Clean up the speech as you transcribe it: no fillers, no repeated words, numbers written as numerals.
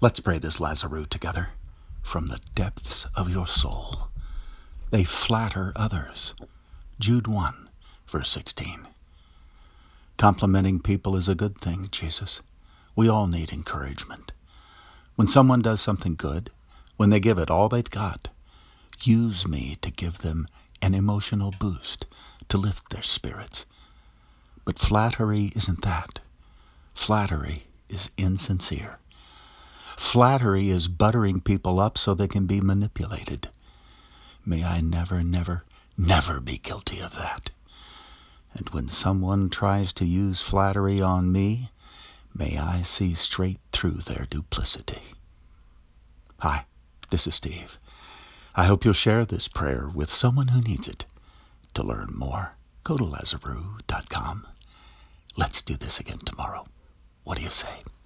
Let's pray this Lazarus together. From the depths of your soul, they flatter others. Jude 1, verse 16. Complimenting people is a good thing, Jesus. We all need encouragement. When someone does something good, when they give it all they've got, use me to give them an emotional boost to lift their spirits. But flattery isn't that. Flattery is insincere. Flattery is buttering people up so they can be manipulated. May I never, never, never be guilty of that. And when someone tries to use flattery on me, may I see straight through their duplicity. Hi, this is Steve. I hope you'll share this prayer with someone who needs it. To learn more, go to Lazarus.com. Let's do this again tomorrow. What do you say?